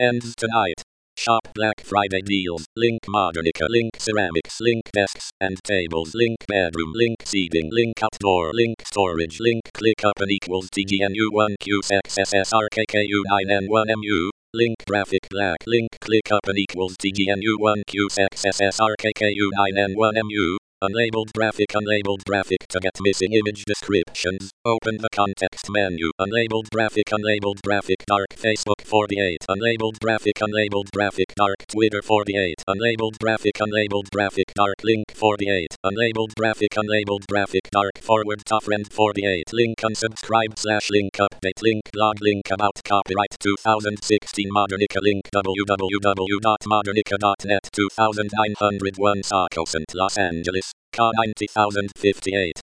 ends tonight. Shop Black Friday deals. Link Modernica. Link Ceramics. Link Desks and Tables. Link Bedroom. Link Seating. Link Outdoor. Link Storage. Link ClickUp and equals TGNU1QSXSSRKKU9N1MU. Link Graphic Black. Link ClickUp and equals TGNU1QSXSSRKKU9N1MU. Unlabeled graphic to get missing image descriptions. Open the context menu. Unlabeled graphic dark Facebook 48. Unlabeled graphic dark Twitter 48. Unlabeled graphic dark link 48. Unlabeled graphic dark forward to friend 48. Link unsubscribe / link update link blog link about copyright 2016 Modernica link www.modernica.net 2901 Saucocent Los Angeles. K 90058.